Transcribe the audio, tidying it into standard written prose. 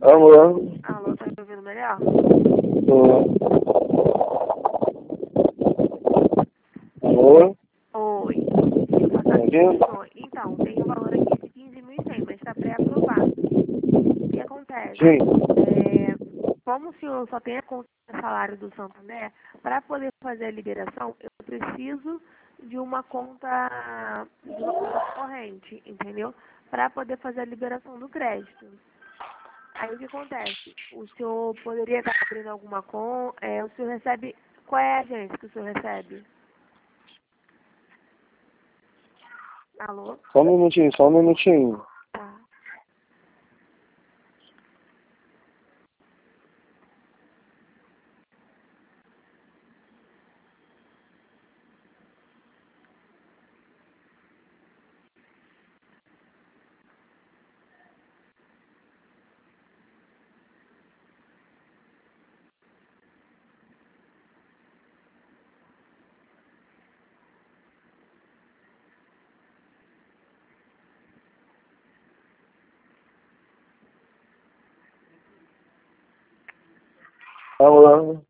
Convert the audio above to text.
Alô? Alô, tá me ouvindo melhor? Alô? Oi. Tá ouvindo? Então, tem um valor aqui de 15.100, mas está pré-aprovado. O que acontece? Sim. Como o senhor só tem a conta de salário do Santander, para poder fazer a liberação, eu preciso de uma conta corrente, entendeu? Para poder fazer a liberação do crédito. Aí o que acontece? O senhor poderia estar abrindo alguma conta? O senhor recebe. Qual é a agência que o senhor recebe? Alô? Só um minutinho, só um minutinho. Tá. Alô?